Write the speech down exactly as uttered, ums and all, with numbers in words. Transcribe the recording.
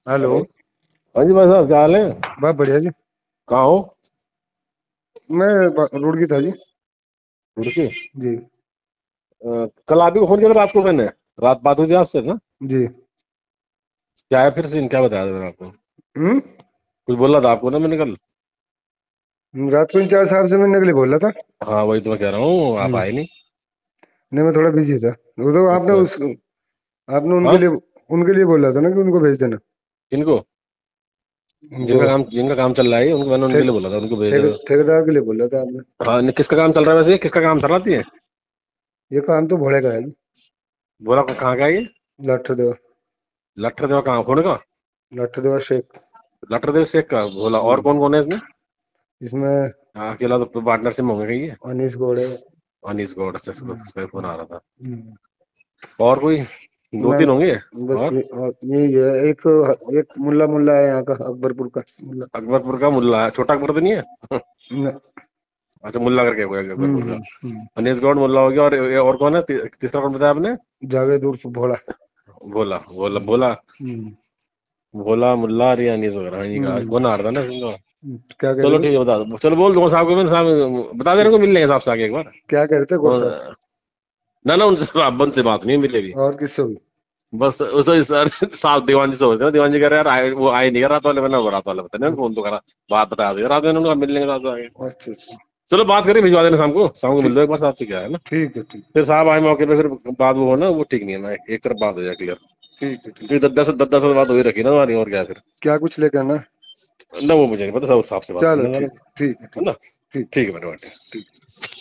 Hello. Hello. हाँ जी भाई साहब, क्या हाल है? बहुत बढ़िया जी। कहाँ हो? मैं ब- रुड़की था जी। रुड़की। जी। अ, कल आप ही को फोन किया था, रात को मैंने। रात बात हुई थी आपसे ना? जी। क्या है फिर सीन, क्या बताया था मैंने आपको? हम्म। कुछ बोला था आपको ना मैंने कल। रात को इंचार्ज साहब से मिलने के लिए बोला था। हाँ वही तो मैं कह रहा हूँ, आप हम्म। आए नहीं। नहीं, मैं थोड़ा बिजी था। वो तो आपने अच्छा। उस आपने उनके हाँ। लिए उनके लिए बोला था ना कि उनको भेज देना। किनको? उनको जिनका काम जिनका काम चल रहा है उनको मैंने, उनके ठेक लिए बोला था, उनको भेज ठेक देना। ठेकेदार के लिए बोला था आपने। हाँ नहीं, किसका काम चल रहा है वैसे? किसका काम चलाती है? ये काम तो भोले का है जी। बोला को- कहाँ का है ये? लठ देवा। लट्ठर देवा कहाँ, फोन का? लठ देवा शेख। लट्ठर देव शेख का बोला? और हम्म। कौन कौन है इसमें? इसमें हाँ, अकेला तो पार्टनरशिप में होंगे कहीं ये। अनीस गौड़ है। अनीस गौड़ से इसको- हम्म। इसका फोन आ रहा था। हम्म। और कोई? दो ना, तीन होंगे। बस और ये और यही है। एक एक मुल्ला मुल्ला है यहाँ का, अकबरपुर का मुल्ला। अकबरपुर का मुल्ला है, छोटा अकबर तो नहीं है? न- अच्छा, मुल्ला करके कोई हम्म। अकबरपुर का। हम्म। हम्म। अनीस गौड़ मुल्ला हो गया, और ये और कौन है? ती, तीसरा कौन बताया आपने? जावेद उर्फ भोला। भोला भोला हम्म। भोला। हम्म। भोला मुल्ला और ये अनीस वगैरह, हाँ, ये कहा हम्म। कौन आ रहा था ना इनका। हम्म। क्या कह रहे चलो थे? ठीक है, बता दो, चलो बोल दूंगा साहब को, मैं साहब बता दे रहा ठीक। हूँ, मिल लेंगे साहब से आगे एक बार। क्या कह रहे थे गौर साहब? और- ना ना, उनसे आप उनसे बात नहीं मिलेगी। और किससे हुई? बस उसे सर साहब दीवान जी से हो गया, दीवान जी कह रहे यार आए, वो आए नहीं, रात वाले मैंने रात वाले बताने हम्म। फोन तो करा। बात बता दिया रात में उन्होंने, मिल लेंगे रात को आगे। अच्छा अच्छा। चलो बात करें, भिजवा देना शाम को, शाम को मिल ठीक। लो एक बार साहब से, क्या है ना। ठीक है। ठीक। फिर साहब आए मौके पे, फिर बात वो हो ना, वो ठीक नहीं है ना, एक तरफ बात हो जाए क्लियर। ठीक है। ठीक। क्योंकि दस दस दस दस बात हो ही रखी ना हमारी, और क्या है फिर। क्या कुछ लेकर आना है? ना वो मुझे नहीं पता, सब साहब से बात चलो करने वाले। ठीक। ठीक है। है ठीक। ना? ठीक। ठीक है मेरे बाटे। ठीक।